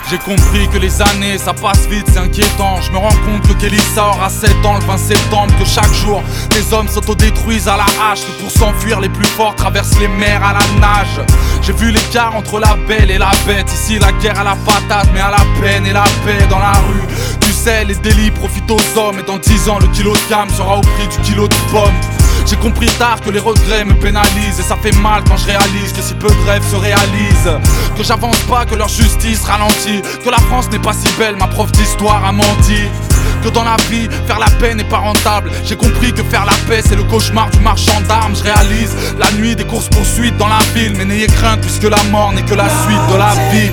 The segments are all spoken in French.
J'ai compris que les années ça passe vite, c'est inquiétant. Je me rends compte que Kelissa aura 7 ans le 20 septembre. Que chaque jour des hommes s'autodétruisent à la hache. Que pour s'enfuir les plus forts traversent les mers à la nage. J'ai vu l'écart entre la belle et la bête. Ici la guerre à la patate, mais à la peine et la paix dans la rue. Tu sais, les délits profitent aux hommes. Et dans 10 ans le kilo de gamme sera au prix du kilo de pommes. J'ai compris tard que les regrets me pénalisent. Et ça fait mal quand je réalise que si peu de rêves se réalisent. Que j'avance pas, que leur justice ralentit. Que la France n'est pas si belle, ma prof d'histoire a menti. Que dans la vie, faire la paix n'est pas rentable. J'ai compris que faire la paix c'est le cauchemar du marchand d'armes. Je réalise la nuit des courses poursuites dans la ville. Mais n'ayez crainte puisque la mort n'est que la suite de la vie.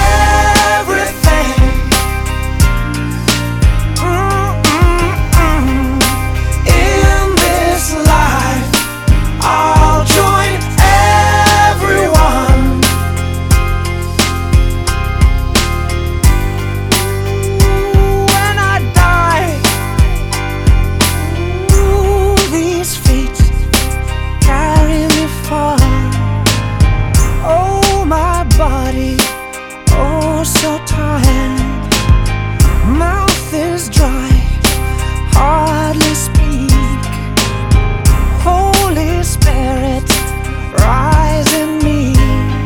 So tired, mouth is dry, hardly speak. Holy Spirit, rise in me.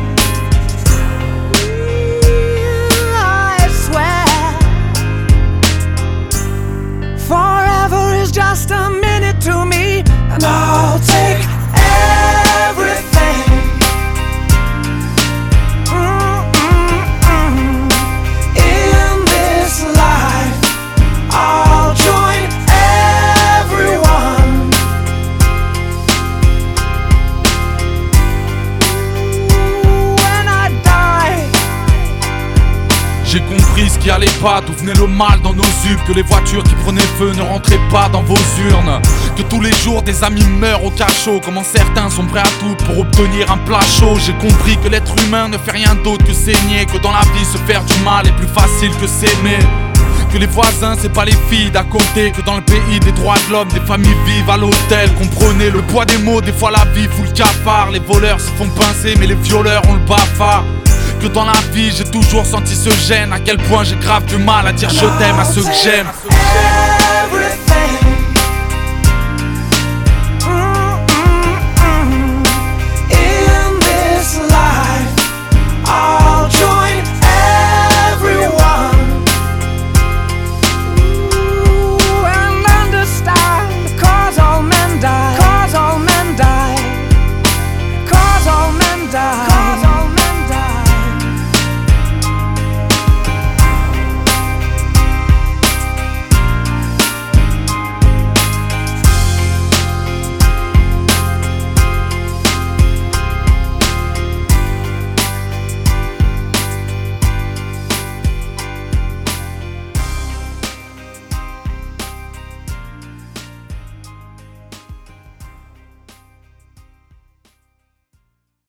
I swear, forever is just a minute to me, and I'll take everything. J'ai compris ce qui allait pas, d'où venait le mal dans nos ubes. Que les voitures qui prenaient feu ne rentraient pas dans vos urnes. Que tous les jours des amis meurent au cachot. Comment certains sont prêts à tout pour obtenir un plat chaud. J'ai compris que l'être humain ne fait rien d'autre que saigner. Que dans la vie se faire du mal est plus facile que s'aimer. Que les voisins c'est pas les filles d'à côté. Que dans le pays des droits de l'homme des familles vivent à l'hôtel. Comprenez le poids des mots, des fois la vie fout le cafard. Les voleurs se font pincer mais les violeurs ont le bafard. Que dans la vie j'ai toujours senti ce gêne. À quel point j'ai grave du mal à dire je t'aime à ceux que j'aime.